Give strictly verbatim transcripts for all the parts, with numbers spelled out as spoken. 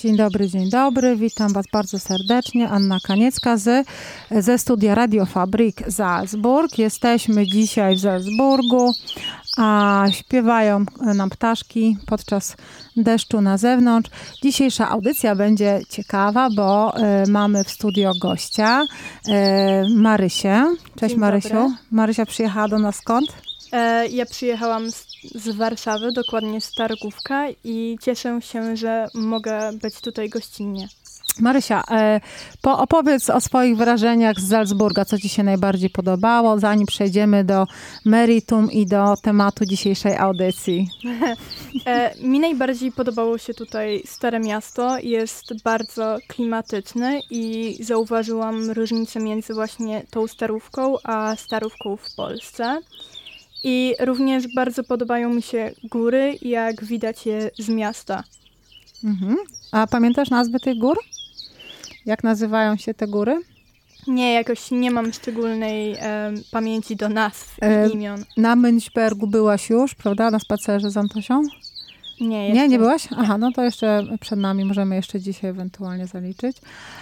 Dzień dobry, dzień dobry. Witam Was bardzo serdecznie. Anna Kaniecka z, ze studia Radio Fabrik Salzburg. Jesteśmy dzisiaj w Salzburgu, a śpiewają nam ptaszki podczas deszczu na zewnątrz. Dzisiejsza audycja będzie ciekawa, bo y, mamy w studio gościa, y, Marysię. Cześć Dzień Marysiu. dobry. Marysia przyjechała do nas skąd? E, ja przyjechałam z, z Warszawy, dokładnie z Targówka i cieszę się, że mogę być tutaj gościnnie. Marysia, e, po, opowiedz o swoich wrażeniach z Salzburga, co Ci się najbardziej podobało, zanim przejdziemy do meritum i do tematu dzisiejszej audycji. E, mi najbardziej podobało się tutaj Stare Miasto. Jest bardzo klimatyczne i zauważyłam różnicę między właśnie tą Starówką a Starówką w Polsce. I również bardzo podobają mi się góry, jak widać je z miasta. Mhm. A pamiętasz nazwy tych gór? Jak nazywają się te góry? Nie, jakoś nie mam szczególnej e, pamięci do nazw i E, imion. Na Münchbergu byłaś już, prawda? Na spacerze z Antosią? Nie, jeszcze. Nie, nie byłaś? Aha, no to jeszcze przed nami, możemy jeszcze dzisiaj ewentualnie zaliczyć.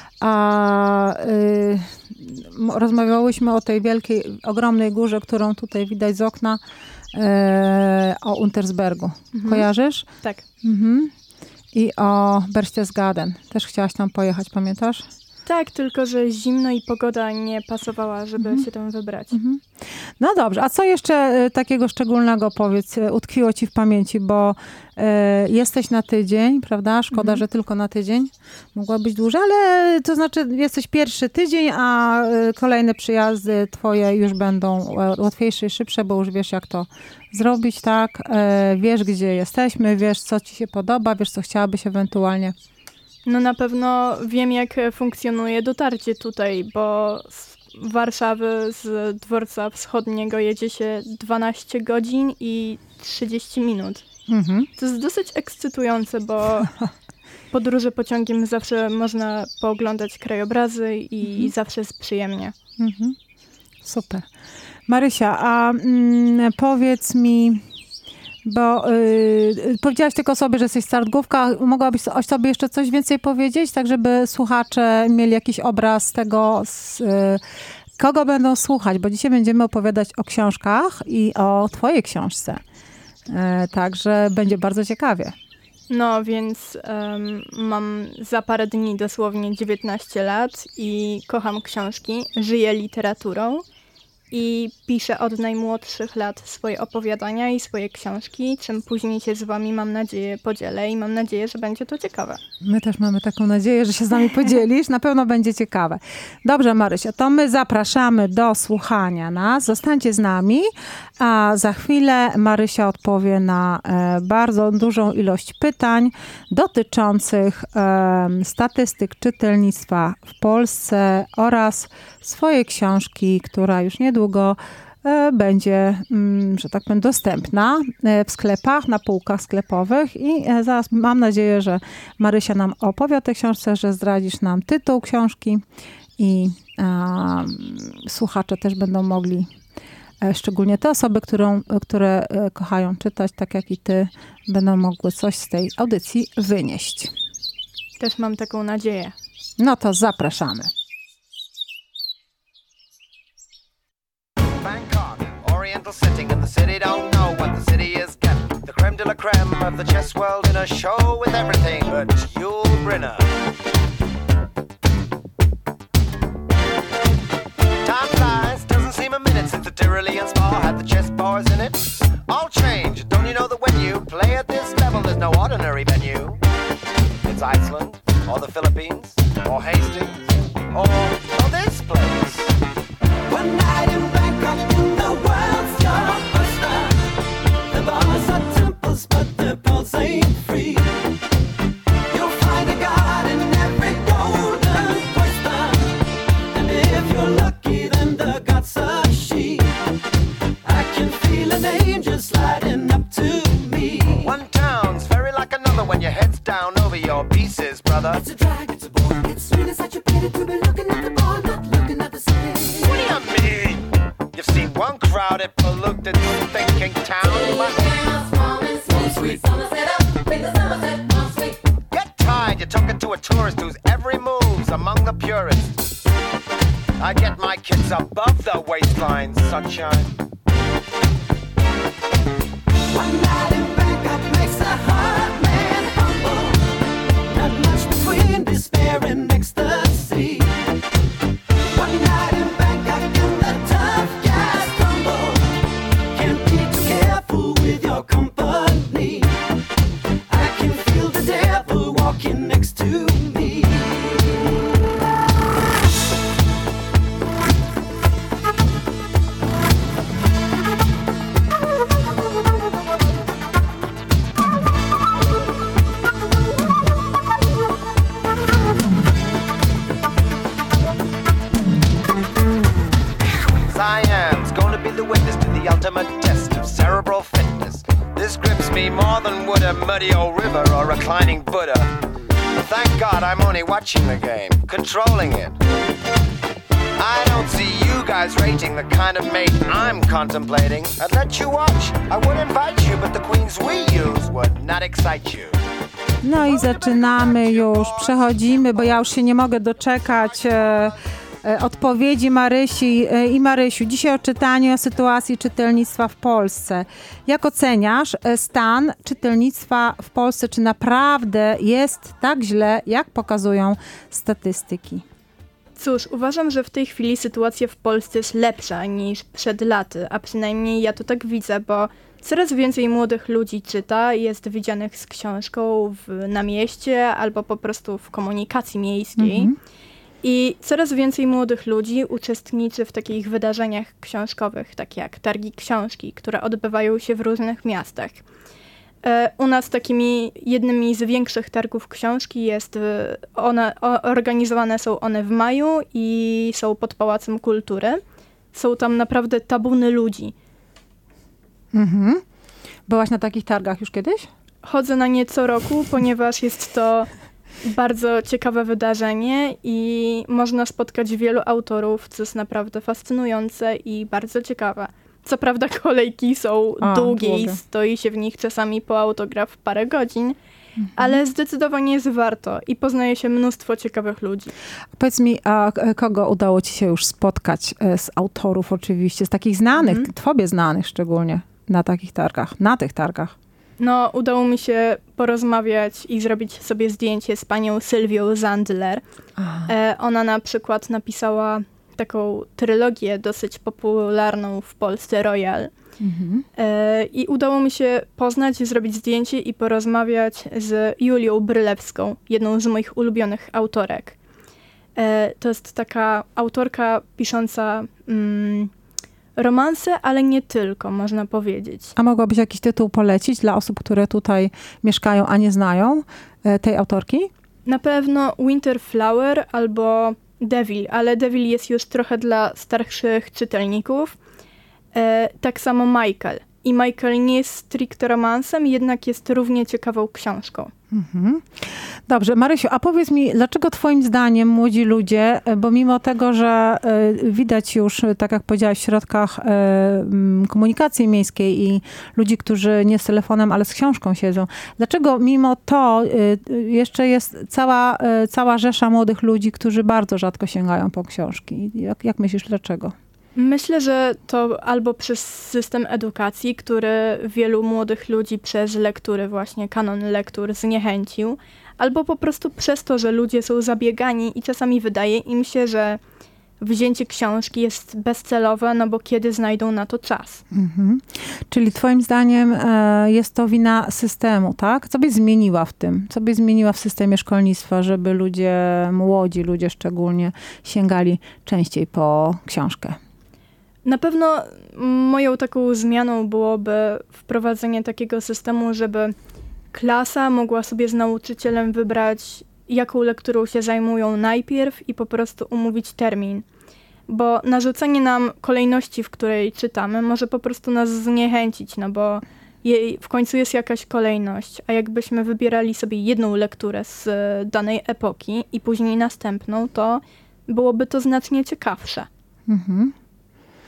A y, rozmawiałyśmy o tej wielkiej, ogromnej górze, którą tutaj widać z okna, y, o Untersbergu. Mhm. Kojarzysz? Tak. Mhm. I o Berchtesgaden. Też chciałaś tam pojechać, pamiętasz? Tak, tylko że zimno i pogoda nie pasowała, żeby Mhm. się tam wybrać. Mhm. No dobrze, a co jeszcze y, takiego szczególnego, powiedz, y, utkwiło ci w pamięci, bo y, jesteś na tydzień, prawda? Szkoda, Mhm. że tylko na tydzień. Mogła być dłużej, ale to znaczy jesteś pierwszy tydzień, a y, kolejne przyjazdy twoje już będą łatwiejsze i szybsze, bo już wiesz, jak to zrobić, tak? Y, wiesz, gdzie jesteśmy, wiesz, co ci się podoba, wiesz, co chciałabyś ewentualnie. No na pewno wiem, jak funkcjonuje dotarcie tutaj, bo z Warszawy z dworca wschodniego jedzie się dwanaście godzin i trzydzieści minut. Mhm. To jest dosyć ekscytujące, bo podróże pociągiem zawsze można pooglądać krajobrazy i Mhm. zawsze jest przyjemnie. Mhm. Super. Marysia, a mm, powiedz mi, bo y, powiedziałaś tylko sobie, że jesteś z Targówka. Mogłabyś o sobie jeszcze coś więcej powiedzieć, tak żeby słuchacze mieli jakiś obraz tego, z, y, kogo będą słuchać, bo dzisiaj będziemy opowiadać o książkach i o twojej książce. Y, także będzie bardzo ciekawie. No, więc um, mam za parę dni dosłownie dziewiętnaście lat i kocham książki, żyję literaturą i piszę od najmłodszych lat swoje opowiadania i swoje książki, czym później się z wami, mam nadzieję, podzielę i mam nadzieję, że będzie to ciekawe. My też mamy taką nadzieję, że się z nami podzielisz. Na pewno będzie ciekawe. Dobrze, Marysia, to my zapraszamy do słuchania nas. Zostańcie z nami, a za chwilę Marysia odpowie na e, bardzo dużą ilość pytań dotyczących e, statystyk czytelnictwa w Polsce oraz swojej książki, która już niedługo e, będzie, mm, że tak powiem, dostępna e, w sklepach, na półkach sklepowych i e, zaraz mam nadzieję, że Marysia nam opowie o tej książce, że zdradzisz nam tytuł książki i e, słuchacze też będą mogli, e, szczególnie te osoby, którą, które e, kochają czytać, tak jak i ty, będą mogły coś z tej audycji wynieść. Też mam taką nadzieję. No to zapraszamy. Oriental setting and the city don't know what the city is getting. The creme de la creme of the chess world in a show with everything but Yul Brynner. Time flies, doesn't seem a minute since the Tyrolean spa had the chess bars in it. All change, don't you know that when you play at this level there's no ordinary venue? It's Iceland, or the Philippines, or Hastings, or, or this place. One night in Bangkok in the world's your oyster. The bars are temples, but the pulse ain't free. You'll find a god in every golden oyster, and if you're lucky, then the god's a she. I can feel an angel sliding up to me. One town's very like another when your head's down over your pieces, brother. It's a drag, it's a bore, it's really such a pity to be looking at the bar, not looking at the city. What do you mean? You've seen one crowded, polluted, thinking town. Get tired, you're talking tourist whose every move's among the purists. I get my kids above the waistline, sunshine. One night in Bangkok makes a hard man humble. Not much between despair and ecstasy. One night in Bangkok and the tough guys stumble. Can't be too careful with your company. I can feel the devil walking next to me. Siam's gonna be the witness to the ultimate test of cerebral fitness. This grips me more than would a muddy old river or reclining Buddha. But thank God I'm only watching the game, controlling it. I don't see you guys rating the kind of mate I'm contemplating. I'd let you watch, I would invite you, but the queens we use would not excite you. No i zaczynamy już, przechodzimy, bo ja już się nie mogę doczekać e, e, odpowiedzi Marysi e, i Marysiu. Dzisiaj o czytaniu, o sytuacji czytelnictwa w Polsce. Jak oceniasz e, stan czytelnictwa w Polsce? Czy naprawdę jest tak źle, jak pokazują statystyki? Cóż, uważam, że w tej chwili sytuacja w Polsce jest lepsza niż przed laty, a przynajmniej ja to tak widzę, bo coraz więcej młodych ludzi czyta, jest widzianych z książką w, na mieście albo po prostu w komunikacji miejskiej. Mhm. I coraz więcej młodych ludzi uczestniczy w takich wydarzeniach książkowych, tak jak targi książki, które odbywają się w różnych miastach. E, u nas takimi jednymi z większych targów książki jest, one, o, organizowane są one w maju i są pod Pałacem Kultury. Są tam naprawdę tabuny ludzi. Mhm. Byłaś na takich targach już kiedyś? Chodzę na nie co roku, ponieważ jest to bardzo ciekawe wydarzenie i można spotkać wielu autorów, co jest naprawdę fascynujące i bardzo ciekawe. Co prawda kolejki są A, długie i długie. stoi się w nich czasami po autograf parę godzin, mhm. ale zdecydowanie jest warto i poznaje się mnóstwo ciekawych ludzi. Powiedz mi, a kogo udało ci się już spotkać z autorów oczywiście, z takich znanych, Mhm. tobie znanych szczególnie na takich targach, na tych targach? No, udało mi się porozmawiać i zrobić sobie zdjęcie z panią Sylwią Zandler. E, ona na przykład napisała taką trylogię dosyć popularną w Polsce, Royal. Mhm. E, I udało mi się poznać, zrobić zdjęcie i porozmawiać z Julią Brylewską, jedną z moich ulubionych autorek. E, to jest taka autorka pisząca mm, romanse, ale nie tylko, można powiedzieć. A mogłabyś jakiś tytuł polecić dla osób, które tutaj mieszkają, a nie znają e, tej autorki? Na pewno Winter Flower albo Devil, ale Devil jest już trochę dla starszych czytelników. E, tak samo Michael. I Michael nie jest stricte romansem, jednak jest równie ciekawą książką. Mhm. Dobrze, Marysiu, a powiedz mi, dlaczego twoim zdaniem młodzi ludzie, bo mimo tego, że y, widać już, tak jak powiedziałaś, w środkach y, y, komunikacji miejskiej i ludzi, którzy nie z telefonem, ale z książką siedzą, dlaczego mimo to y, jeszcze jest cała, y, cała rzesza młodych ludzi, którzy bardzo rzadko sięgają po książki? Jak, jak myślisz, dlaczego? Myślę, że to albo przez system edukacji, który wielu młodych ludzi przez lektury, właśnie kanon lektur zniechęcił, albo po prostu przez to, że ludzie są zabiegani i czasami wydaje im się, że wzięcie książki jest bezcelowe, no bo kiedy znajdą na to czas. Mhm. Czyli twoim zdaniem e, jest to wina systemu, tak? Co byś zmieniła w tym? Co byś zmieniła w systemie szkolnictwa, żeby ludzie, młodzi ludzie szczególnie, sięgali częściej po książkę? Na pewno moją taką zmianą byłoby wprowadzenie takiego systemu, żeby klasa mogła sobie z nauczycielem wybrać, jaką lekturą się zajmują najpierw i po prostu umówić termin. Bo narzucenie nam kolejności, w której czytamy, może po prostu nas zniechęcić, no bo jej w końcu jest jakaś kolejność, a jakbyśmy wybierali sobie jedną lekturę z danej epoki i później następną, to byłoby to znacznie ciekawsze. Mhm.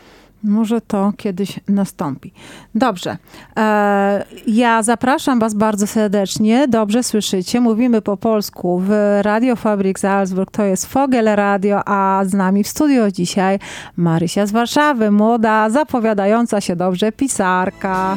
Może to kiedyś nastąpi. Dobrze. E, ja zapraszam was bardzo serdecznie. Dobrze słyszycie. Mówimy po polsku w Radio Fabrik Salzburg. To jest Fogel Radio, a z nami w studio dzisiaj Marysia z Warszawy. Młoda, zapowiadająca się dobrze pisarka.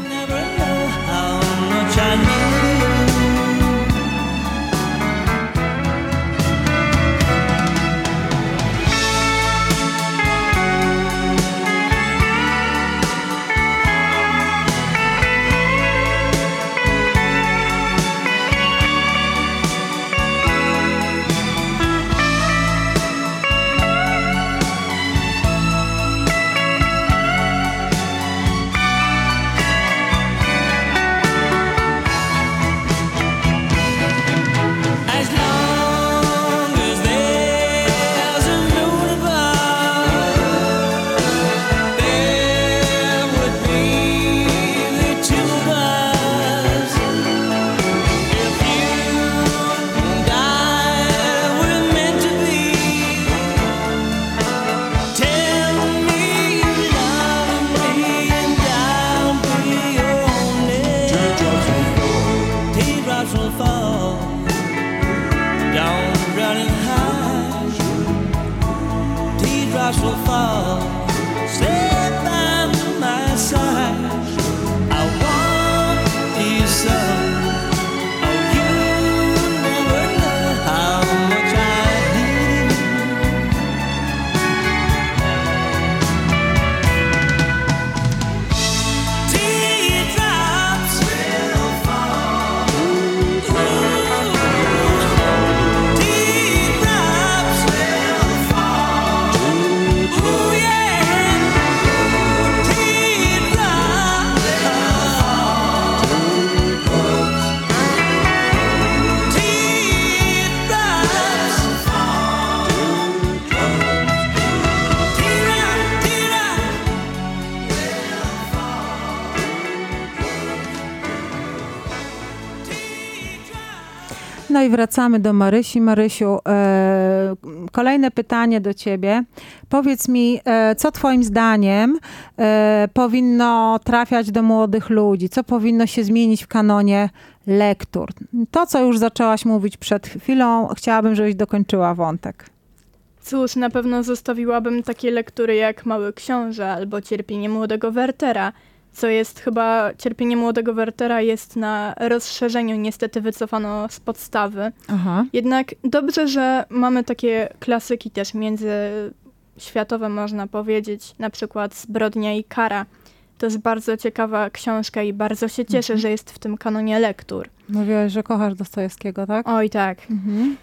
No i wracamy do Marysi. Marysiu, e, kolejne pytanie do ciebie. Powiedz mi, e, co twoim zdaniem e, powinno trafiać do młodych ludzi? Co powinno się zmienić w kanonie lektur? To, co już zaczęłaś mówić przed chwilą, chciałabym, żebyś dokończyła wątek. Cóż, na pewno zostawiłabym takie lektury jak Mały Książę albo Cierpienie młodego Wertera, co jest chyba, Cierpienie młodego Wertera jest na rozszerzeniu, niestety wycofano z podstawy. Aha. Jednak dobrze, że mamy takie klasyki też międzyświatowe, można powiedzieć, na przykład Zbrodnia i kara. To jest bardzo ciekawa książka i bardzo się cieszę, mhm. że jest w tym kanonie lektur. Mówiłaś, że kochasz Dostojewskiego, tak? Oj, tak. Mhm.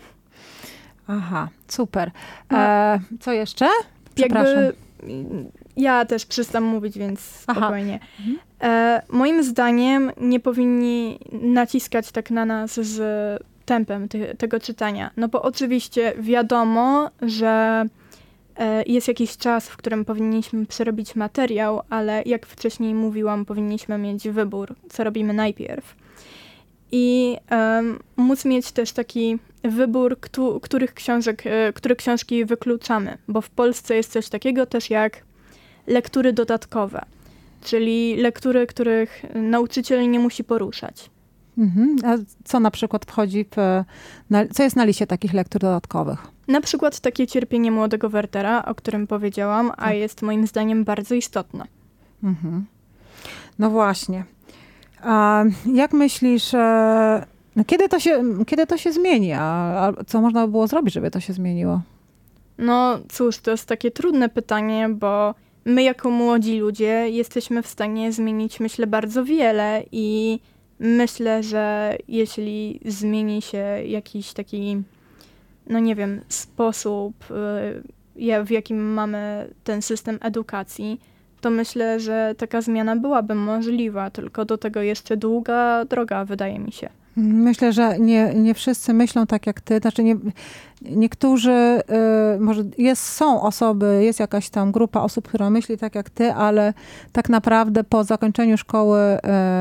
Aha, super. E, co jeszcze? Jakby ja też przestam mówić, więc spokojnie. Mhm. E, moim zdaniem nie powinni naciskać tak na nas z tempem ty, tego czytania. No bo oczywiście wiadomo, że e, jest jakiś czas, w którym powinniśmy przerobić materiał, ale jak wcześniej mówiłam, powinniśmy mieć wybór, co robimy najpierw. I um, móc mieć też taki wybór, któ- których książek, e, które książki wykluczamy, bo w Polsce jest coś takiego też jak lektury dodatkowe, czyli lektury, których nauczyciel nie musi poruszać. Mhm. A co na przykład wchodzi w, na, co jest na liście takich lektur dodatkowych? Na przykład takie Cierpienie młodego Wertera, o którym powiedziałam, a tak. jest moim zdaniem bardzo istotne. Mhm. No właśnie. A jak myślisz, e, no kiedy, to się, kiedy to się zmieni? A, a co można by było zrobić, żeby to się zmieniło? No cóż, to jest takie trudne pytanie, bo my jako młodzi ludzie jesteśmy w stanie zmienić, myślę, bardzo wiele i myślę, że jeśli zmieni się jakiś taki, no nie wiem, sposób, w jakim mamy ten system edukacji, to myślę, że taka zmiana byłaby możliwa, tylko do tego jeszcze długa droga, wydaje mi się. Myślę, że nie, nie wszyscy myślą tak jak ty. Znaczy nie, niektórzy, y, może jest, są osoby, jest jakaś tam grupa osób, która myśli tak jak ty, ale tak naprawdę po zakończeniu szkoły y,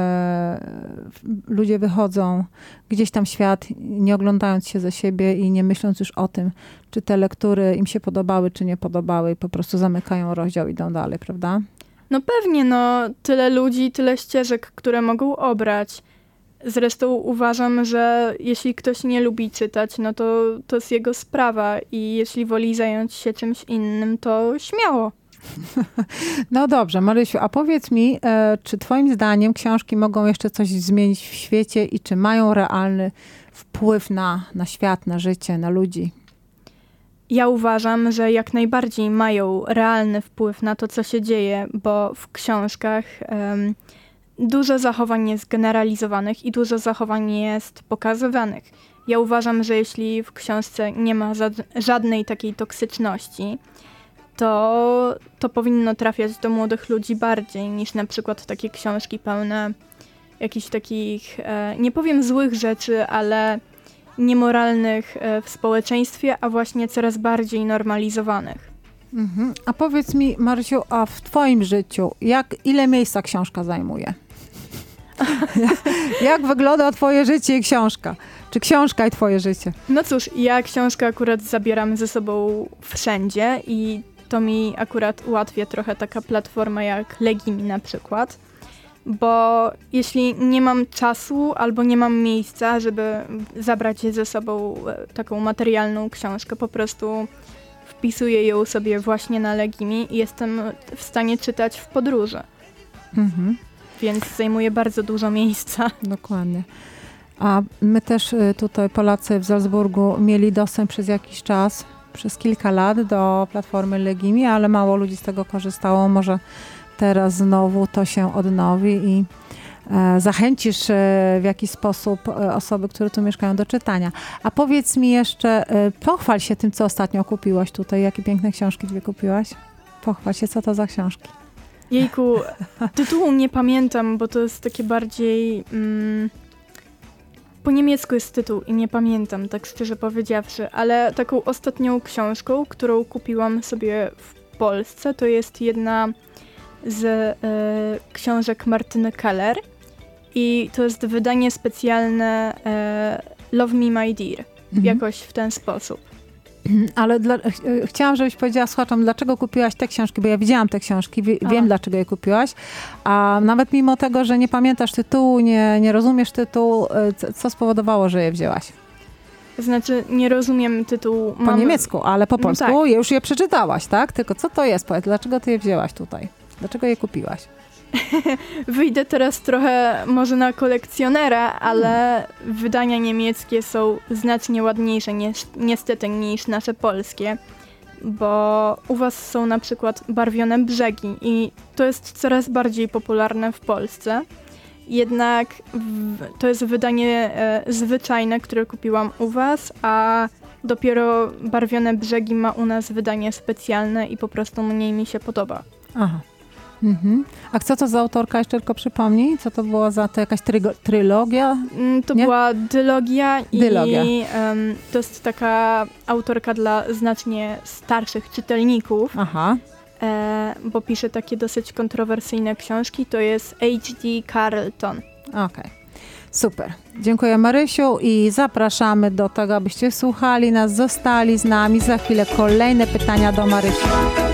ludzie wychodzą gdzieś tam w świat, nie oglądając się ze siebie i nie myśląc już o tym, czy te lektury im się podobały, czy nie podobały i po prostu zamykają rozdział i idą dalej, prawda? No pewnie, no tyle ludzi, tyle ścieżek, które mogą obrać. Zresztą uważam, że jeśli ktoś nie lubi czytać, no to to jest jego sprawa i jeśli woli zająć się czymś innym, to śmiało. No dobrze, Marysiu, a powiedz mi, e, czy twoim zdaniem książki mogą jeszcze coś zmienić w świecie i czy mają realny wpływ na, na świat, na życie, na ludzi? Ja uważam, że jak najbardziej mają realny wpływ na to, co się dzieje, bo w książkach um, dużo zachowań jest generalizowanych i dużo zachowań jest pokazywanych. Ja uważam, że jeśli w książce nie ma żad- żadnej takiej toksyczności, to, to powinno trafiać do młodych ludzi bardziej niż na przykład takie książki pełne jakichś takich, e, nie powiem złych rzeczy, ale niemoralnych e, w społeczeństwie, a właśnie coraz bardziej normalizowanych. Mhm. A powiedz mi, Marysiu, a w twoim życiu, jak, ile miejsca książka zajmuje? Jak wygląda twoje życie i książka? Czy książka i twoje życie? No cóż, ja książkę akurat zabieram ze sobą wszędzie i to mi akurat ułatwia trochę taka platforma jak Legimi na przykład, bo jeśli nie mam czasu albo nie mam miejsca, żeby zabrać ze sobą taką materialną książkę, po prostu wpisuję ją sobie właśnie na Legimi i jestem w stanie czytać w podróży. Mhm. Więc zajmuje bardzo dużo miejsca. Dokładnie. A my też tutaj, Polacy w Salzburgu, mieli dostęp przez jakiś czas, przez kilka lat do platformy Legimi, ale mało ludzi z tego korzystało. Może teraz znowu to się odnowi i e, zachęcisz e, w jakiś sposób e, osoby, które tu mieszkają, do czytania. A powiedz mi jeszcze, e, pochwal się tym, co ostatnio kupiłaś tutaj. Jakie piękne książki dwie kupiłaś? Pochwal się, co to za książki? Jejku, tytułu nie pamiętam, bo to jest takie bardziej... Mm, po niemiecku jest tytuł i nie pamiętam, tak szczerze powiedziawszy, ale taką ostatnią książką, którą kupiłam sobie w Polsce, to jest jedna z e, książek Martyny Keller i to jest wydanie specjalne e, Love Me My Dear, mhm. jakoś w ten sposób. Ale dla, ch chciałam, żebyś powiedziała słuchaczom, dlaczego kupiłaś te książki, bo ja widziałam te książki, wie, wiem, dlaczego je kupiłaś, a nawet mimo tego, że nie pamiętasz tytułu, nie, nie rozumiesz tytułu, co spowodowało, że je wzięłaś? Znaczy, nie rozumiem tytułu. Po Mam... niemiecku, ale po polsku no tak. je już je przeczytałaś, tak? Tylko co to jest? Powiedz, dlaczego ty je wzięłaś tutaj? Dlaczego je kupiłaś? Wyjdę teraz trochę może na kolekcjonera, ale hmm. wydania niemieckie są znacznie ładniejsze niż, niestety niż nasze polskie, bo u was są na przykład barwione brzegi i to jest coraz bardziej popularne w Polsce. Jednak w, to jest wydanie e, zwyczajne, które kupiłam u was, a dopiero barwione brzegi ma u nas wydanie specjalne i po prostu mniej mi się podoba. Aha. Mhm. A co to za autorka? Jeszcze tylko przypomnij, co to była za to jakaś trygo- trylogia? To Nie? była dylogia i Dylogia. Um, to jest taka autorka dla znacznie starszych czytelników, Aha. e, bo pisze takie dosyć kontrowersyjne książki. To jest H D Carlton. Okej. Okay. Super. Dziękuję, Marysiu, i zapraszamy do tego, abyście słuchali nas, zostali z nami. Za chwilę kolejne pytania do Marysi.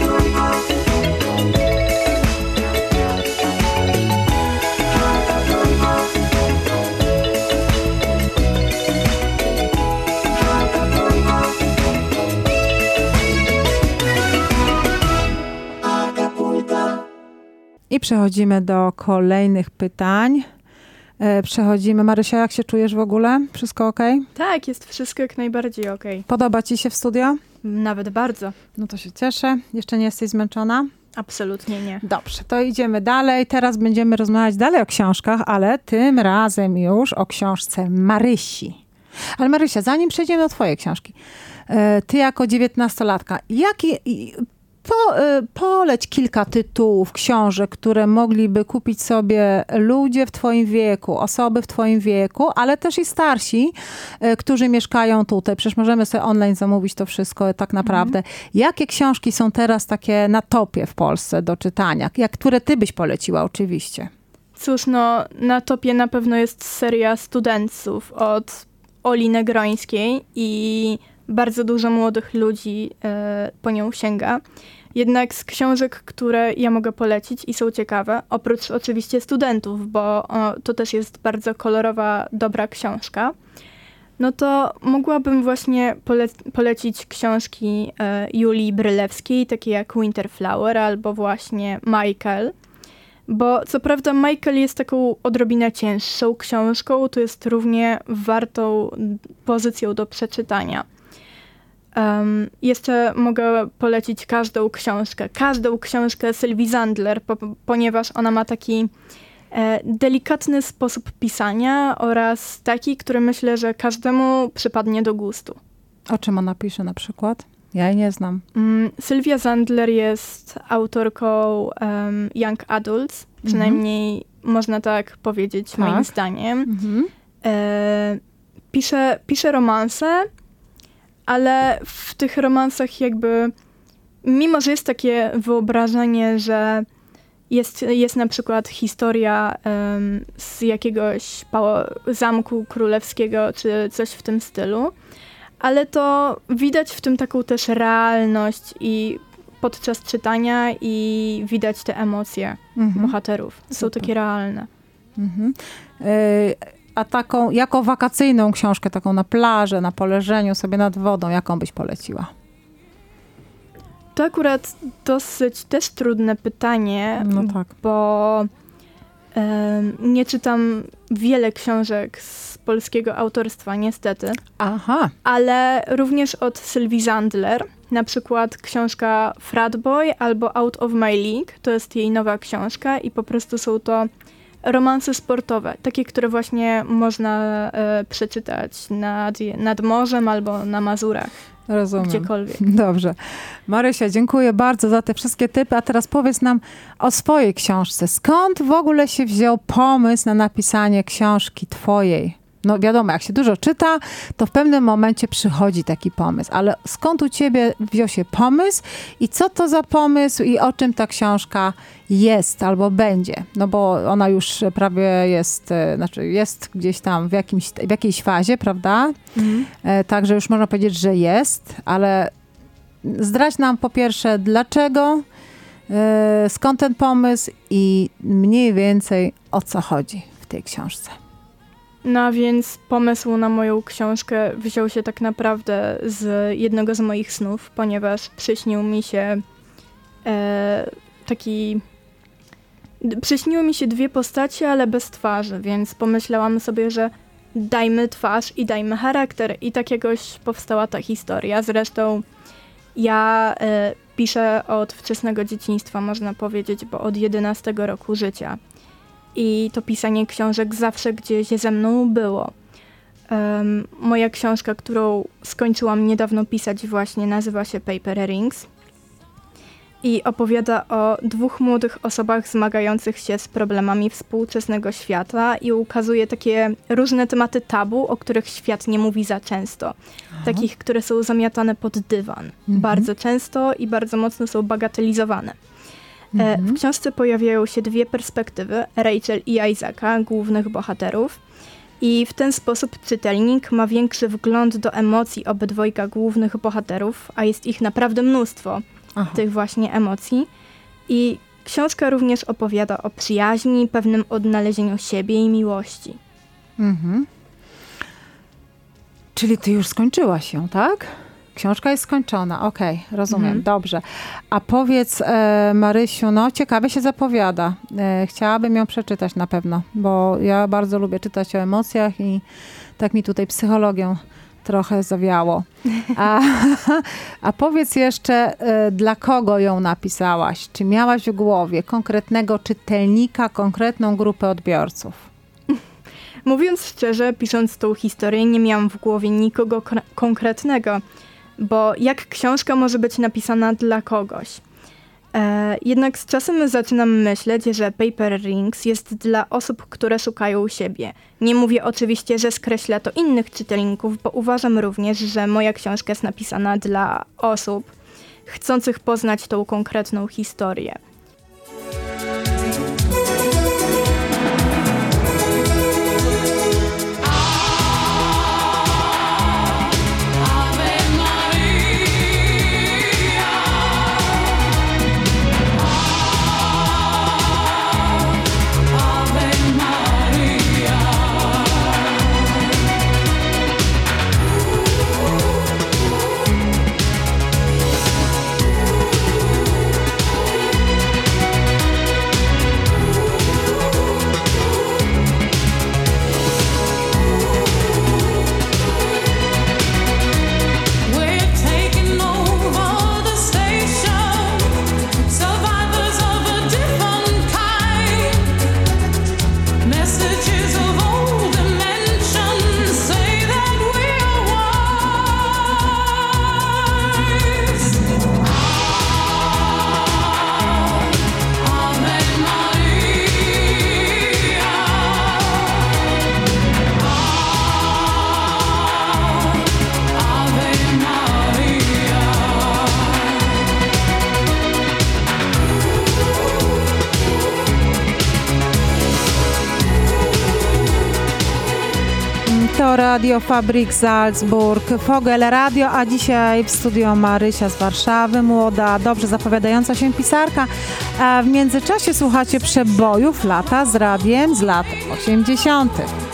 I przechodzimy do kolejnych pytań. E, przechodzimy. Marysia, jak się czujesz w ogóle? Wszystko okej? Tak, jest wszystko jak najbardziej okej. Podoba ci się w studio? Nawet bardzo. No to się cieszę. Jeszcze nie jesteś zmęczona? Absolutnie nie. Dobrze, to idziemy dalej. Teraz będziemy rozmawiać dalej o książkach, ale tym razem już o książce Marysi. Ale Marysia, zanim przejdziemy do twojej książki, e, ty jako dziewiętnastolatka, jaki... Po, y, poleć kilka tytułów, książek, które mogliby kupić sobie ludzie w twoim wieku, osoby w twoim wieku, ale też i starsi, y, którzy mieszkają tutaj. Przecież możemy sobie online zamówić to wszystko tak naprawdę. Mhm. Jakie książki są teraz takie na topie w Polsce do czytania? Jak, które ty byś poleciła oczywiście? Cóż, no na topie na pewno jest seria Studenców od Oli Negrońskiej i bardzo dużo młodych ludzi e, po nią sięga. Jednak z książek, które ja mogę polecić i są ciekawe, oprócz oczywiście studentów, bo o, to też jest bardzo kolorowa, dobra książka, no to mogłabym właśnie pole- polecić książki e, Julii Brylewskiej, takie jak Winter Flower albo właśnie Michael. Bo co prawda Michael jest taką odrobinę cięższą książką, to jest równie wartą pozycją do przeczytania. Um, jeszcze mogę polecić każdą książkę, każdą książkę Sylwii Zandler, po, ponieważ ona ma taki e, delikatny sposób pisania oraz taki, który myślę, że każdemu przypadnie do gustu. O czym ona pisze na przykład? Ja jej nie znam. Um, Sylwia Zandler jest autorką um, Young Adults, przynajmniej mhm. można tak powiedzieć tak. moim zdaniem. Mhm. E, pisze, pisze romanse, ale w tych romansach jakby, mimo że jest takie wyobrażenie, że jest, jest na przykład historia um, z jakiegoś pał- zamku królewskiego, czy coś w tym stylu, ale to widać w tym taką też realność i podczas czytania i widać te emocje mhm. bohaterów. Są Super. Takie realne. Mhm. Y- A taką, jako wakacyjną książkę, taką na plażę, na poleżeniu sobie nad wodą, jaką byś poleciła? To akurat dosyć też trudne pytanie, no tak. bo e, nie czytam wiele książek z polskiego autorstwa, niestety. Aha. Ale również od Sylwii Zandler, na przykład książka Frat Boy albo Out of My League, to jest jej nowa książka i po prostu są to romanse sportowe, takie, które właśnie można e, przeczytać nad, nad morzem albo na Mazurach. Rozumiem. Gdziekolwiek. Dobrze. Marysia, dziękuję bardzo za te wszystkie typy, a teraz powiedz nam o swojej książce. Skąd w ogóle się wziął pomysł na napisanie książki twojej? No wiadomo, jak się dużo czyta, to w pewnym momencie przychodzi taki pomysł, ale skąd u ciebie wziął się pomysł i co to za pomysł i o czym ta książka jest albo będzie? No bo ona już prawie jest, znaczy jest gdzieś tam w, jakimś, w jakiejś fazie, prawda? Mhm. E, także już można powiedzieć, że jest, ale zdradź nam po pierwsze dlaczego, e, skąd ten pomysł i mniej więcej o co chodzi w tej książce. No a więc pomysł na moją książkę wziął się tak naprawdę z jednego z moich snów, ponieważ przyśnił mi się e, taki... Przyśniły mi się dwie postaci, ale bez twarzy, więc pomyślałam sobie, że dajmy twarz i dajmy charakter. I tak jakoś powstała ta historia. Zresztą ja e, piszę od wczesnego dzieciństwa, można powiedzieć, bo od jedenastego roku życia. I to pisanie książek zawsze gdzieś ze mną było. Um, moja książka, którą skończyłam niedawno pisać właśnie, nazywa się Paper Rings i opowiada o dwóch młodych osobach zmagających się z problemami współczesnego świata i ukazuje takie różne tematy tabu, o których świat nie mówi za często. Aha. Takich, które są zamiatane pod dywan. Mhm. Bardzo często i bardzo mocno są bagatelizowane. Mhm. W książce pojawiają się dwie perspektywy, Rachel i Isaaca, głównych bohaterów. I w ten sposób czytelnik ma większy wgląd do emocji obydwojga głównych bohaterów, a jest ich naprawdę mnóstwo, Aha. tych właśnie emocji. I książka również opowiada o przyjaźni, pewnym odnalezieniu siebie i miłości. Mhm. Czyli ty już skończyłaś ją, tak? Książka jest skończona, okej, okay, rozumiem, mhm. dobrze. A powiedz, e, Marysiu, no ciekawie się zapowiada. E, chciałabym ją przeczytać na pewno, bo ja bardzo lubię czytać o emocjach i tak mi tutaj psychologią trochę zawiało. A, a powiedz jeszcze, e, dla kogo ją napisałaś? Czy miałaś w głowie konkretnego czytelnika, konkretną grupę odbiorców? Mówiąc szczerze, pisząc tą historię, nie miałam w głowie nikogo k- konkretnego, bo jak książka może być napisana dla kogoś? E, jednak z czasem zaczynam myśleć, że Paper Rings jest dla osób, które szukają siebie. Nie mówię oczywiście, że skreśla to innych czytelników, bo uważam również, że moja książka jest napisana dla osób chcących poznać tą konkretną historię. to Radio Fabrik Salzburg, Fogel Radio, a dzisiaj w studio Marysia z Warszawy, młoda, dobrze zapowiadająca się pisarka. A w międzyczasie słuchacie przebojów lata z radiem z lat osiemdziesiątych.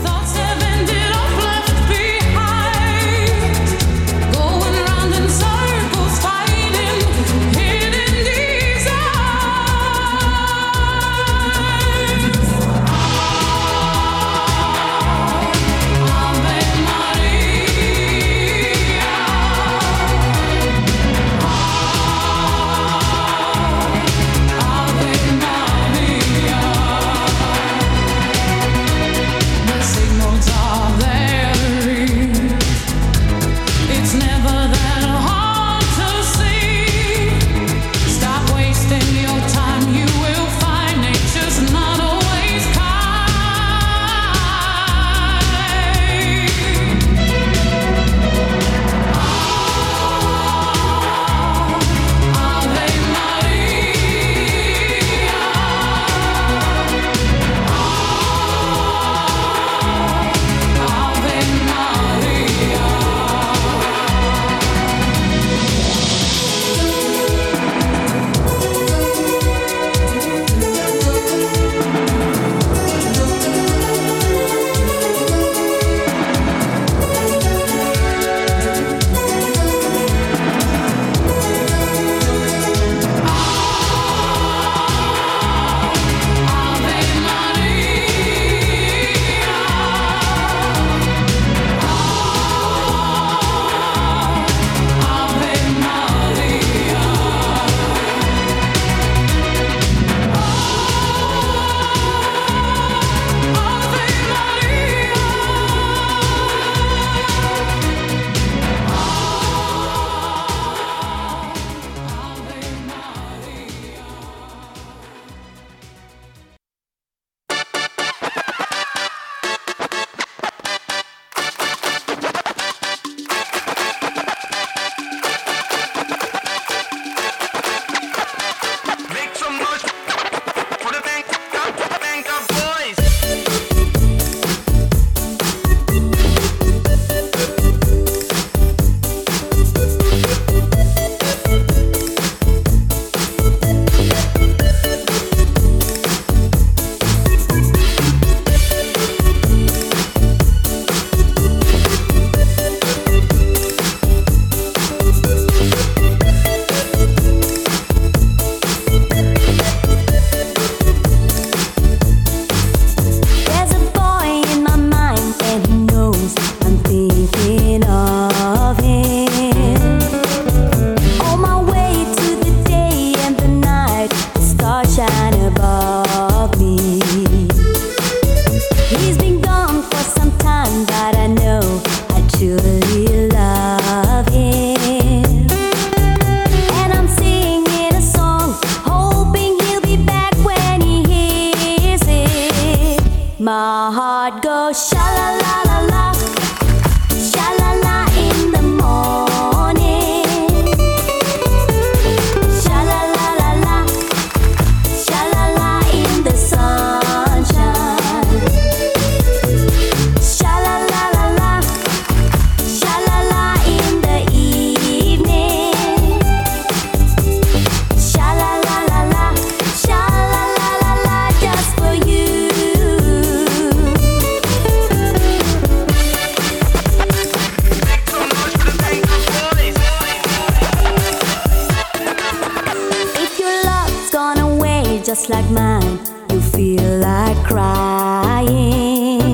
Just like mine, you feel like crying.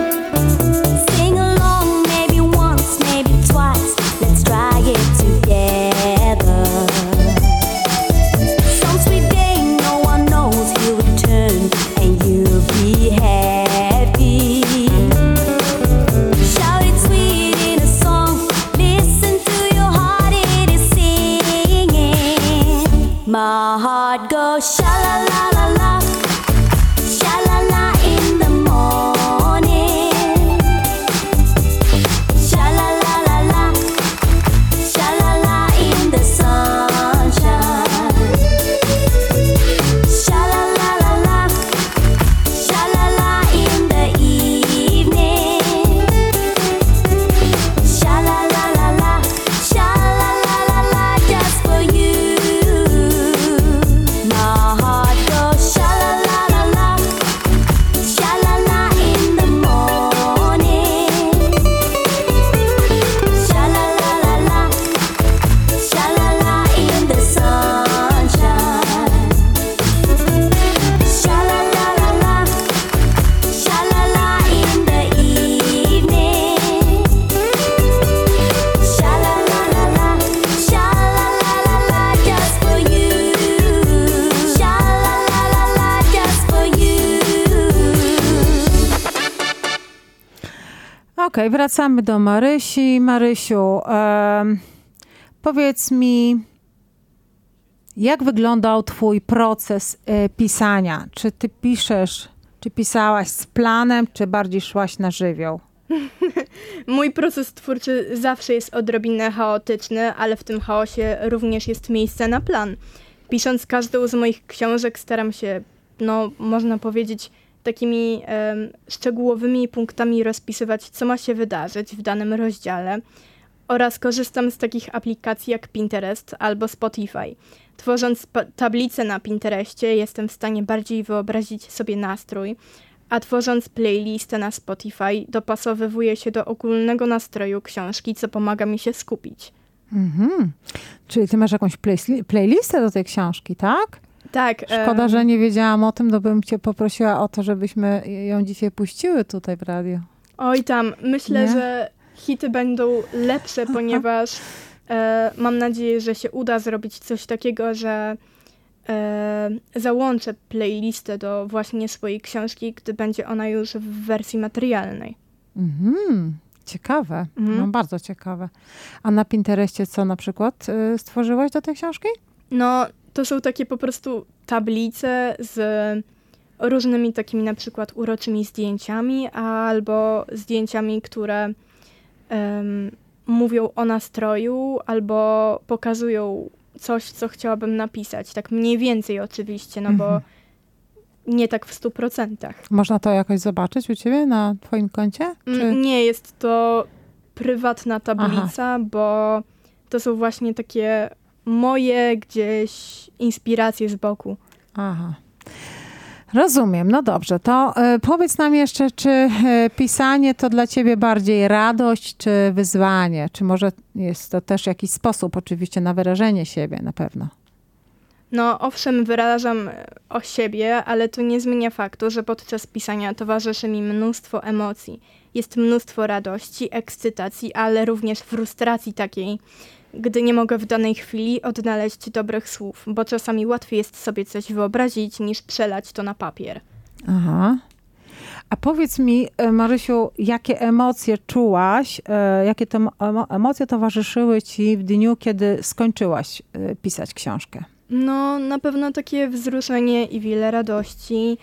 Sing along, maybe once, maybe twice. Let's try it together. Some sweet day, no one knows he'll return, and you'll be happy. Shout it sweet in a song. Listen to your heart, it is singing. My heart goes sha la la la la, sha la la in the morning, sha la la la la, sha la la in the sunshine, sha la la la la, sha la la in the evening. Okej, wracamy do Marysi. Marysiu, em, powiedz mi, jak wyglądał twój proces e, pisania? Czy ty piszesz, czy pisałaś z planem, czy bardziej szłaś na żywioł? Mój proces twórczy zawsze jest odrobinę chaotyczny, ale w tym chaosie również jest miejsce na plan. Pisząc każdą z moich książek staram się, no można powiedzieć, takimi em, szczegółowymi punktami rozpisywać, co ma się wydarzyć w danym rozdziale oraz korzystam z takich aplikacji jak Pinterest albo Spotify. Tworząc pa- tablicę na Pinterestie jestem w stanie bardziej wyobrazić sobie nastrój, a tworząc playlistę na Spotify dopasowywuję się do ogólnego nastroju książki, co pomaga mi się skupić. Mhm. Czyli ty masz jakąś play- playlistę do tej książki, tak? Tak. Szkoda, em, że nie wiedziałam o tym, to bym cię poprosiła o to, żebyśmy ją dzisiaj puściły tutaj w radiu. Oj tam, myślę, Nie? że hity będą lepsze, ponieważ e, mam nadzieję, że się uda zrobić coś takiego, że e, załączę playlistę do właśnie swojej książki, gdy będzie ona już w wersji materialnej. Mhm. Ciekawe, Mhm. no bardzo ciekawe. A na Pinterestie co na przykład y, stworzyłaś do tej książki? No, to są takie po prostu tablice z różnymi takimi na przykład uroczymi zdjęciami, albo zdjęciami, które em, mówią o nastroju, albo pokazują coś, co chciałabym napisać. Tak mniej więcej oczywiście, no Mhm. bo nie tak w stu procentach. Można to jakoś zobaczyć u ciebie na twoim koncie? Czy... Mm, Nie jest to prywatna tablica, bo to są właśnie takie moje gdzieś inspiracje z boku. Aha. Rozumiem, no dobrze. To y, powiedz nam jeszcze, czy y, pisanie to dla ciebie bardziej radość, czy wyzwanie? Czy może jest to też jakiś sposób oczywiście na wyrażenie siebie na pewno? No owszem, wyrażam o siebie, ale to nie zmienia faktu, że podczas pisania towarzyszy mi mnóstwo emocji. Jest mnóstwo radości, ekscytacji, ale również frustracji takiej, gdy nie mogę w danej chwili odnaleźć dobrych słów, bo czasami łatwiej jest sobie coś wyobrazić, niż przelać to na papier. Aha. A powiedz mi, e, Marysiu, jakie emocje czułaś, e, jakie to emo- emocje towarzyszyły ci w dniu, kiedy skończyłaś e, pisać książkę? No, na pewno takie wzruszenie i wiele radości,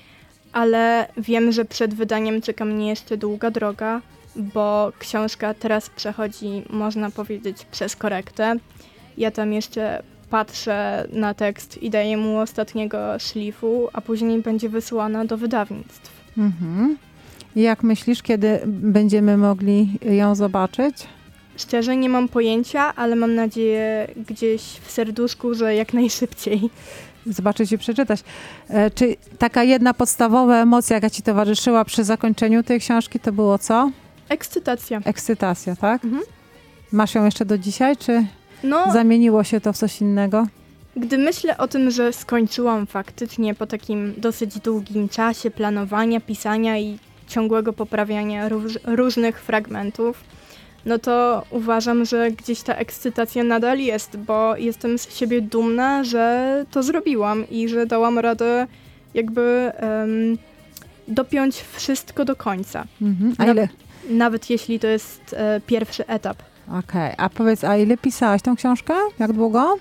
ale wiem, że przed wydaniem czeka mnie jeszcze długa droga, bo książka teraz przechodzi, można powiedzieć, przez korektę. Ja tam jeszcze patrzę na tekst i daję mu ostatniego szlifu, a później będzie wysłana do wydawnictw. Mhm. I jak myślisz, kiedy będziemy mogli ją zobaczyć? Szczerze nie mam pojęcia, ale mam nadzieję gdzieś w serduszku, że jak najszybciej. Zobaczyć i przeczytać. E, czy taka jedna podstawowa emocja, jaka ci towarzyszyła przy zakończeniu tej książki, to było co? Ekscytacja. Ekscytacja, tak? Mhm. Masz ją jeszcze do dzisiaj, czy No, zamieniło się to w coś innego? gdy myślę o tym, że skończyłam faktycznie po takim dosyć długim czasie planowania, pisania i ciągłego poprawiania róż- różnych fragmentów, no to uważam, że gdzieś ta ekscytacja nadal jest, bo jestem z siebie dumna, że to zrobiłam i że dałam radę jakby em, dopiąć wszystko do końca. Mhm. A Na- ile? Nawet jeśli to jest e, pierwszy etap. Okej, a powiedz, a ile pisałaś tą książkę? Jak długo?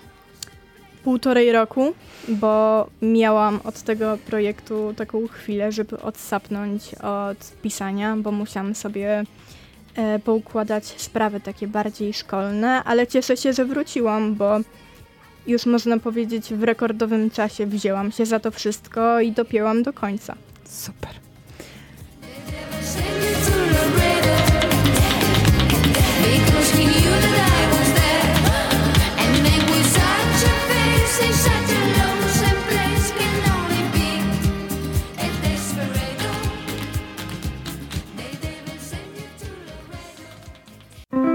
Półtorej roku, bo miałam od tego projektu taką chwilę, żeby odsapnąć od pisania, bo musiałam sobie e, poukładać sprawy takie bardziej szkolne, ale cieszę się, że wróciłam, bo już można powiedzieć w rekordowym czasie wzięłam się za to wszystko i dopięłam do końca. Super. Because he knew that I was there, and they were such a face in such a lonesome place can only be a desperado. They never send you to Laredo.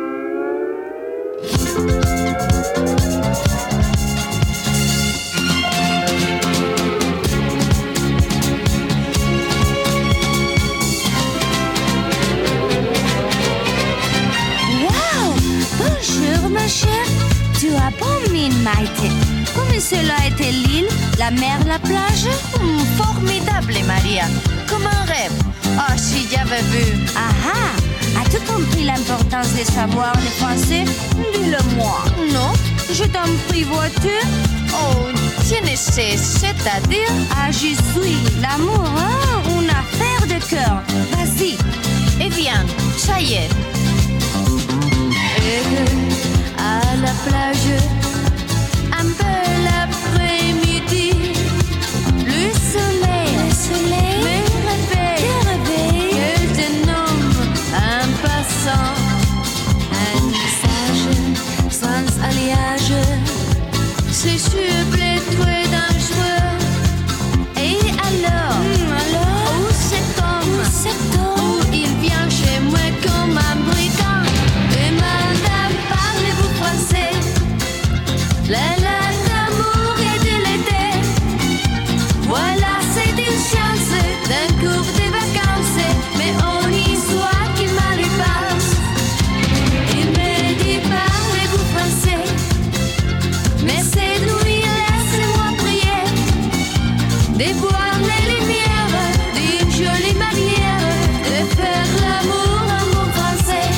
Wow! Bonjour, ma chère. Tu as bon mine, Maïté. Comme cela était l'île, la mer, la plage? Hmm, formidable, Maria. Comme un rêve. Oh, si j'avais vu. Ah ah! As-tu compris l'importance de savoir le français? Dis-le-moi. Non? Je t'en prie, vois-tu? Oh, je ne sais, c'est-à-dire? Ah, je suis l'amour, hein? Une affaire de cœur. Vas-y. Eh bien, ça y est. Et à la plage, un peu l'après-midi, le soleil, le soleil me réveille, me réveille. Que je nomme un passant, un visage sans alliage, c'est super très dangereux. Et alors, mmh, alors où cet homme, où cet homme, où il vient chez moi comme un brigand? Et madame, parlez-vous français? La la d'amour et de l'été. Voilà, c'est une chance d'un cours de vacances, mais on y soit qui mal lui passe. Il me dit parlez-vous français? Mais cette nuit, laissez-moi prier de voir les lumières d'une jolie manière de faire l'amour en bon français.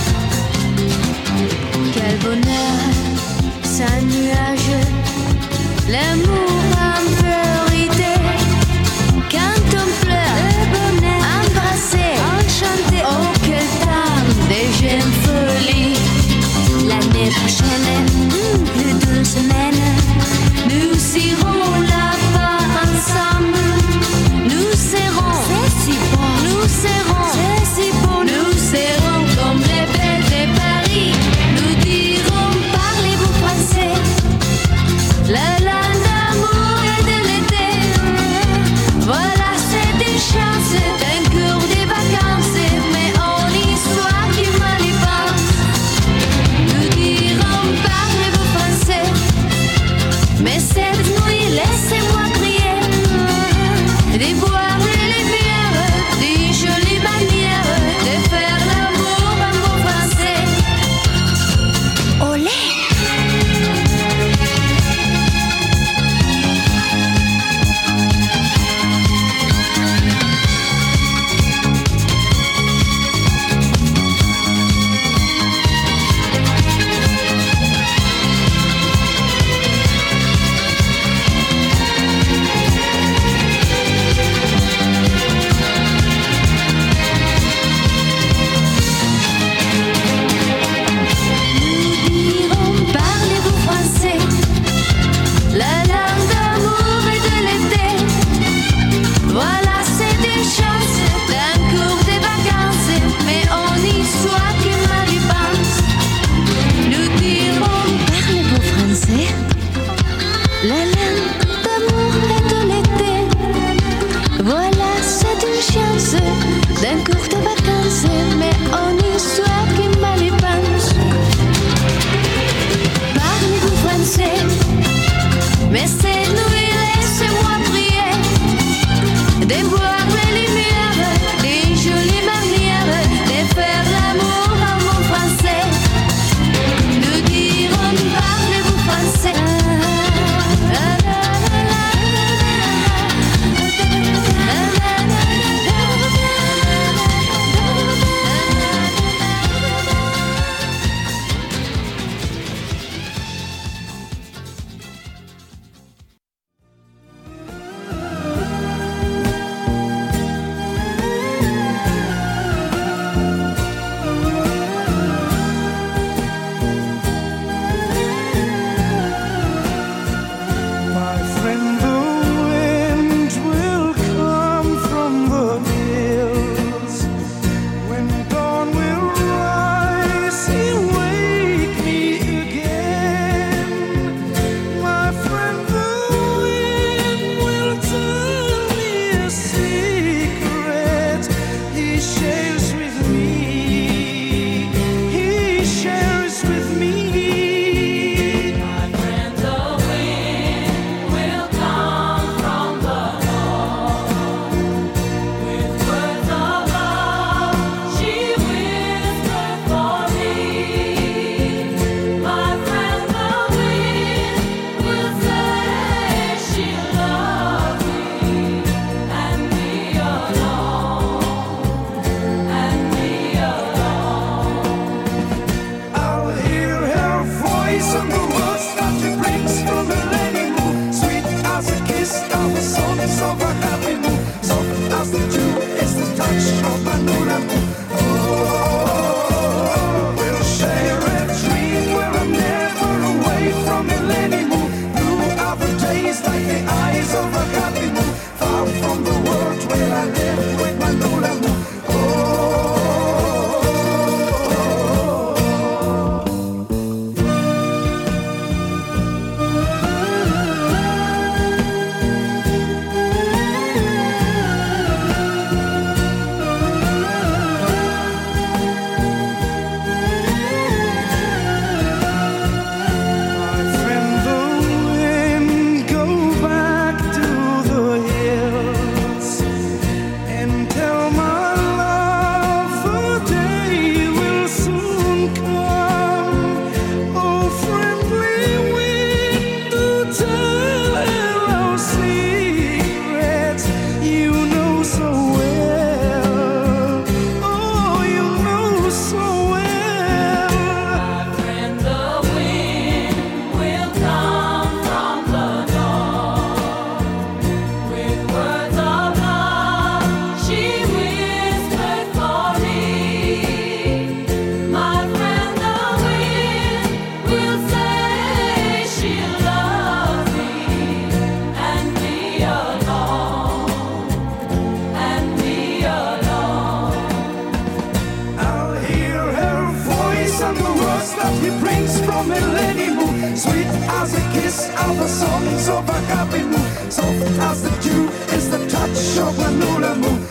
Quel bonheur, sans nuage, l'amour en vérité. Quand on pleure, le bonheur, embrassé, enchanté. Oh, quel temps de jeune folie. L'année prochaine, hmm, plus d'une semaine, nous irons là-bas ensemble. Nous serons, c'est si bon, nous serons, c'est si bon, nous serons comme les belles de Paris. Nous dirons, parlez-vous français? La la d'amour et de l'été. Voilà, c'est une chance d'un cours de vacances, mais on y soit qui mal y pense. Nous dirons, parlez-vous français? Mais cette nuit, laissez-moi prier de boire les lumières d'une jolie manière de faire l'amour en bon français. Olé! Nous dirons, parlez-vous français? La langue d'amour et de l'été. Voilà, c'est une chance d'un cours de vacances, mais on y soit qui mal y pense. Nous dirons, parlez-vous français? La langue d'amour et de l'été. Voilà, c'est une chance d'un cours de vacances, mais on y soit qui mal y pense. Parlez-vous français? Mais cette nuit, laissez-moi prier de voir les lumières d'une jolie manière de faire l'amour en bon français. Nous dirons, parlez-vous français? Ah, ah, kiss of a song so vagabond, soft as the dew is the touch of a new moon.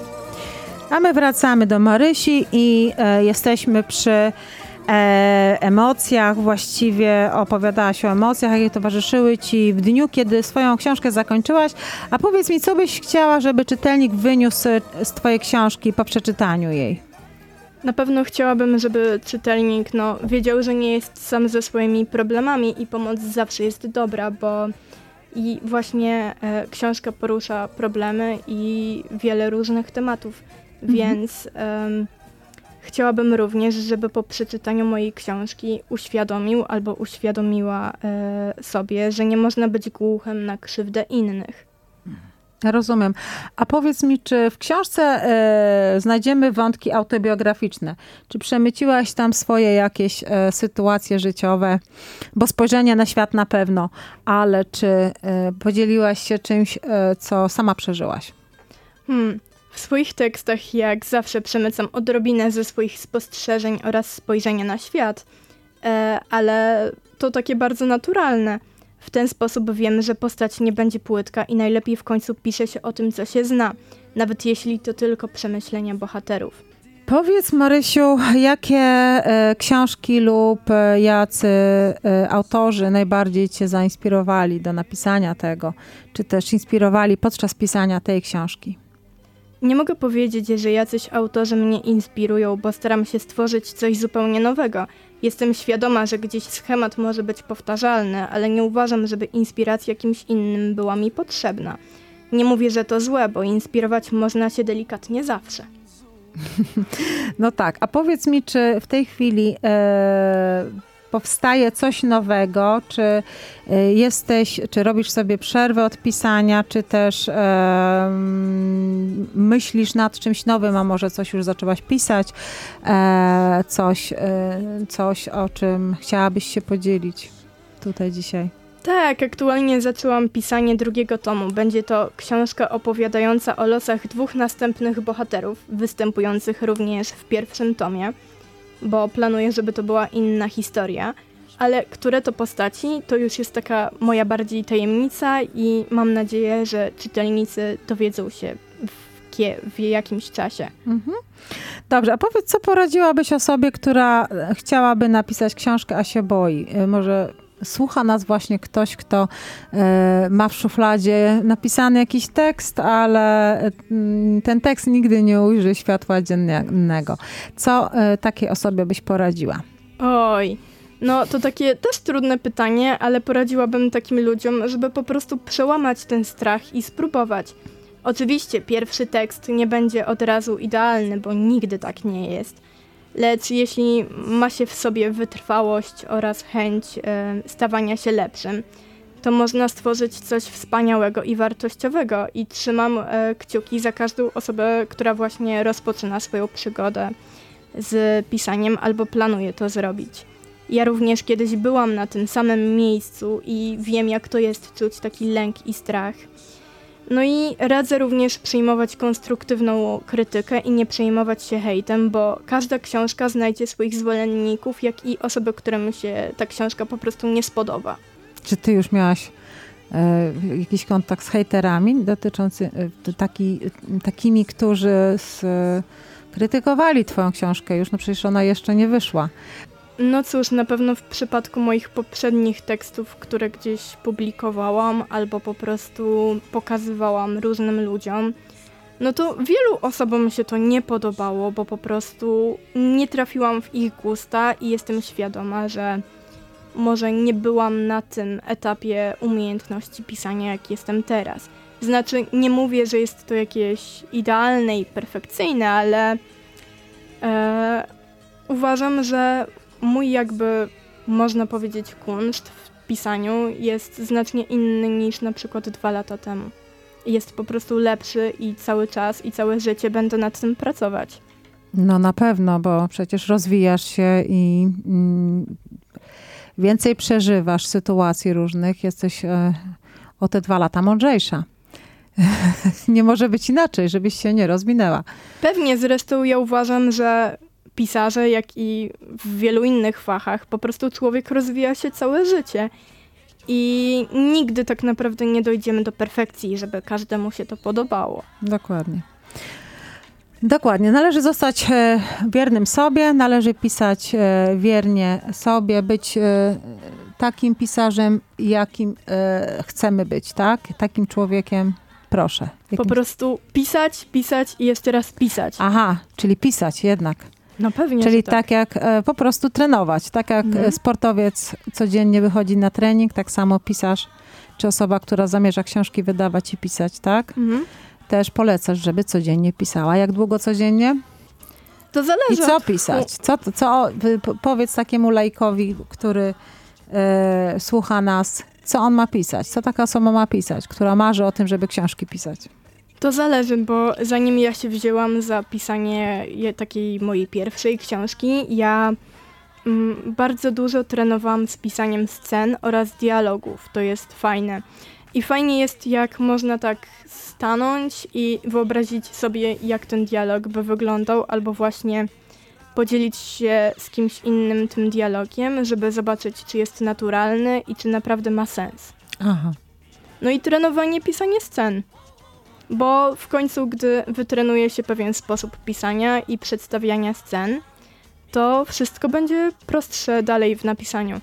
A my wracamy do Marysi i e, jesteśmy przy e, emocjach. Właściwie opowiadałaś o emocjach, jakie towarzyszyły ci w dniu, kiedy swoją książkę zakończyłaś. A powiedz mi, co byś chciała, żeby czytelnik wyniósł z twojej książki po przeczytaniu jej? Na pewno chciałabym, żeby czytelnik no, wiedział, że nie jest sam ze swoimi problemami i pomoc zawsze jest dobra, bo i właśnie e, książka porusza problemy i wiele różnych tematów, mhm. więc em, chciałabym również, żeby po przeczytaniu mojej książki uświadomił albo uświadomiła e, sobie, że nie można być głuchym na krzywdę innych. Rozumiem. A powiedz mi, czy w książce e, znajdziemy wątki autobiograficzne? Czy przemyciłaś tam swoje jakieś e, sytuacje życiowe? Bo spojrzenie na świat na pewno, ale czy e, podzieliłaś się czymś, e, co sama przeżyłaś? Hmm. W swoich tekstach jak zawsze przemycam odrobinę ze swoich spostrzeżeń oraz spojrzenia na świat, e, ale to takie bardzo naturalne. W ten sposób wiem, że postać nie będzie płytka i najlepiej w końcu pisze się o tym, co się zna, nawet jeśli to tylko przemyślenia bohaterów. Powiedz, Marysiu, jakie e, książki lub e, jacy e, autorzy najbardziej cię zainspirowali do napisania tego, czy też inspirowali podczas pisania tej książki? Nie mogę powiedzieć, że jacyś autorzy mnie inspirują, bo staram się stworzyć coś zupełnie nowego. Jestem świadoma, że gdzieś schemat może być powtarzalny, ale nie uważam, żeby inspiracja kimś innym była mi potrzebna. Nie mówię, że to złe, bo inspirować można się delikatnie zawsze. No tak, a powiedz mi, czy w tej chwili e, powstaje coś nowego, czy e, jesteś, czy robisz sobie przerwę od pisania, czy też e, myślisz nad czymś nowym, a może coś już zaczęłaś pisać, e, coś, e, coś, o czym chciałabyś się podzielić tutaj dzisiaj? Tak, aktualnie zaczęłam pisanie drugiego tomu. Będzie to książka opowiadająca o losach dwóch następnych bohaterów, występujących również w pierwszym tomie, bo planuję, żeby to była inna historia, ale które to postaci, to już jest taka moja bardziej tajemnica i mam nadzieję, że czytelnicy dowiedzą się w, kie, w jakimś czasie. Mhm. Dobrze, a powiedz, co poradziłabyś osobie, która chciałaby napisać książkę, a się boi? Może słucha nas właśnie ktoś, kto e, ma w szufladzie napisany jakiś tekst, ale e, ten tekst nigdy nie ujrzy światła dziennego. Co e, takiej osobie byś poradziła? Oj, no to takie też trudne pytanie, ale poradziłabym takim ludziom, żeby po prostu przełamać ten strach i spróbować. Oczywiście pierwszy tekst nie będzie od razu idealny, bo nigdy tak nie jest. Lecz jeśli ma się w sobie wytrwałość oraz chęć e, stawania się lepszym, to można stworzyć coś wspaniałego i wartościowego i trzymam e, kciuki za każdą osobę, która właśnie rozpoczyna swoją przygodę z pisaniem albo planuje to zrobić. Ja również kiedyś byłam na tym samym miejscu i wiem, jak to jest czuć taki lęk i strach. No i radzę również przyjmować konstruktywną krytykę i nie przejmować się hejtem, bo każda książka znajdzie swoich zwolenników, jak i osoby, którym się ta książka po prostu nie spodoba. Czy ty już miałaś e, jakiś kontakt z hejterami dotyczący e, taki, takimi, którzy z, e, krytykowali twoją książkę już? No przecież ona jeszcze nie wyszła. No cóż, na pewno w przypadku moich poprzednich tekstów, które gdzieś publikowałam albo po prostu pokazywałam różnym ludziom, no to wielu osobom się to nie podobało, bo po prostu nie trafiłam w ich gusta i jestem świadoma, że może nie byłam na tym etapie umiejętności pisania, jak jestem teraz. Znaczy, nie mówię, że jest to jakieś idealne i perfekcyjne, ale e, uważam, że mój jakby, można powiedzieć, kunszt w pisaniu jest znacznie inny niż na przykład dwa lata temu. Jest po prostu lepszy i cały czas i całe życie będę nad tym pracować. No na pewno, bo przecież rozwijasz się i mm, więcej przeżywasz sytuacji różnych. Jesteś e, o te dwa lata mądrzejsza. Nie może być inaczej, żebyś się nie rozwinęła. Pewnie, zresztą ja uważam, że pisarze, jak i w wielu innych fachach, po prostu człowiek rozwija się całe życie. i nigdy tak naprawdę nie dojdziemy do perfekcji, żeby każdemu się to podobało. Dokładnie. Dokładnie. Należy zostać e, wiernym sobie, należy pisać e, wiernie sobie, być e, takim pisarzem, jakim e, chcemy być, tak? Takim człowiekiem, proszę. Po Jakim... prostu pisać, pisać i jeszcze raz pisać. Aha, czyli pisać jednak. No pewnie, Czyli że tak, tak. jak e, po prostu trenować. Tak jak Mhm. e, sportowiec codziennie wychodzi na trening, tak samo pisarz, czy osoba, która zamierza książki wydawać i pisać, tak? Mhm. Też polecasz, żeby codziennie pisała. Jak długo codziennie? To zależy I co od- pisać? Co, co wy- po- powiedz takiemu laikowi, który e, słucha nas, co on ma pisać? Co taka osoba ma pisać, która marzy o tym, żeby książki pisać? To zależy, bo zanim ja się wzięłam za pisanie je- takiej mojej pierwszej książki, ja mm, bardzo dużo trenowałam z pisaniem scen oraz dialogów. To jest fajne. I fajnie jest, jak można tak stanąć i wyobrazić sobie, jak ten dialog by wyglądał, albo właśnie podzielić się z kimś innym tym dialogiem, żeby zobaczyć, czy jest naturalny i czy naprawdę ma sens. Aha. No i trenowanie pisania scen. Bo w końcu, gdy wytrenuje się pewien sposób pisania i przedstawiania scen, to wszystko będzie prostsze dalej w napisaniu.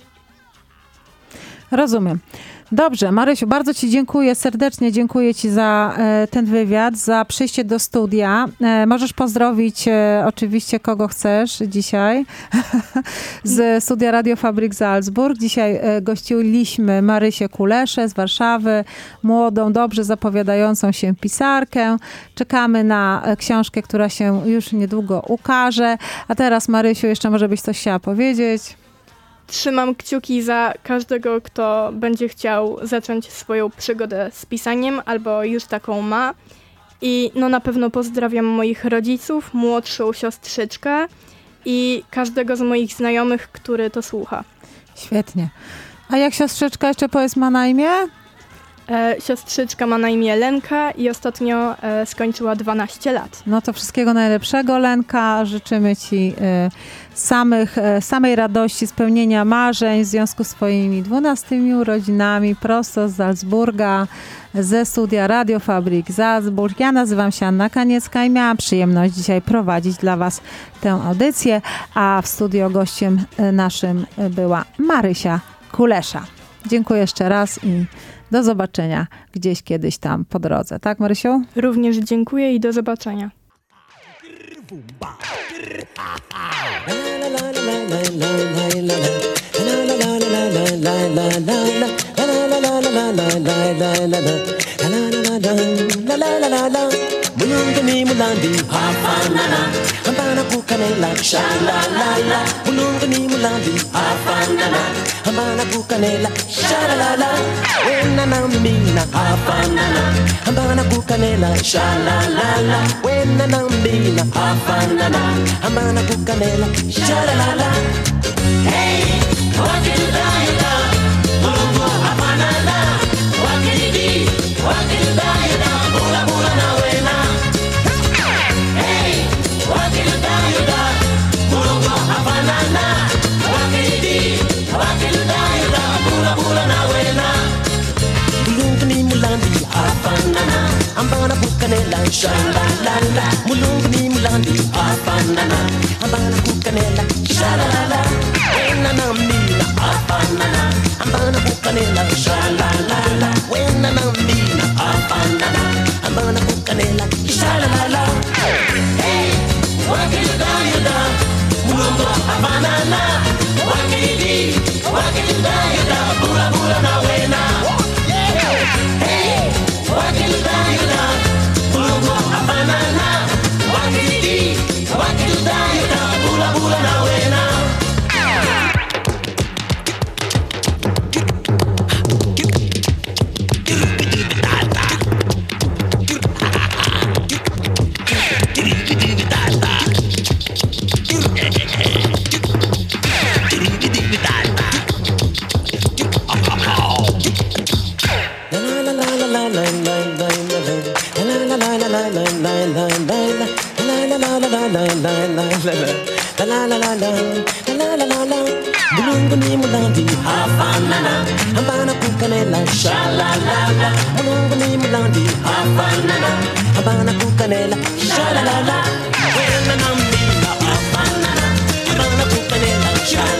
Rozumiem. Dobrze, Marysiu, bardzo ci dziękuję, serdecznie dziękuję ci za e, ten wywiad, za przyjście do studia. E, możesz pozdrowić e, oczywiście kogo chcesz dzisiaj z studia Radio Fabryk Salzburg. Dzisiaj e, gościliśmy Marysię Kuleszę z Warszawy, młodą, dobrze zapowiadającą się pisarkę. Czekamy na e, książkę, która się już niedługo ukaże. A teraz, Marysiu, jeszcze może byś coś chciała powiedzieć? Trzymam kciuki za każdego, kto będzie chciał zacząć swoją przygodę z pisaniem albo już taką ma. I no na pewno pozdrawiam moich rodziców, młodszą siostrzyczkę i każdego z moich znajomych, który to słucha. Świetnie. A jak siostrzyczka jeszcze powiedz ma na imię? E, siostrzyczka ma na imię Lenka i ostatnio e, skończyła dwanaście lat. No to wszystkiego najlepszego, Lenka. Życzymy ci e, samych, e, samej radości, spełnienia marzeń w związku z twoimi dwunastymi urodzinami prosto z Salzburga, ze studia Radio Fabryk Salzburg. Ja nazywam się Anna Kaniecka i miałam przyjemność dzisiaj prowadzić dla was tę audycję, a w studio gościem e, naszym e, była Marysia Kulesza. Dziękuję jeszcze raz i do zobaczenia gdzieś kiedyś tam po drodze. Tak, Marysiu? Również dziękuję i do zobaczenia. Mulungani mulandi hafanana ambana kukanela shalalala mulungani mulandi hafanana ambana kukanela shalalala wena na mina hafanana ambana kukanela shalalala wena na mina hafanana ambana kukanela shalalala. Hey, wakidayada mulungu hafanana wakidi wakidayada bula bula na wena. Hey, wakidayada mulungu hafanana wakidi wakidayada bula bula na wena. Mulungu ni mulandi hafanana ambana kukanela shalalala mulungu ni mulandi hafanana ambana kukanela shalalala wena na mina hafanana ambana kukanela shalalala wena na mina hafanana ambana kukanela shalalala. Hey, wakidayada mulungu hafanana wakidi wakidayada bula bula na wena. Hey, wakidayada mulungu hafanana wakidi wakidayada bula bula na wena. mulungu ni mulandi hafanana hambana kukanela shalalala mulungu ni mulandi hafanana hambana kukanela shalalala wena na mina hafanana hambana kukanela shalalala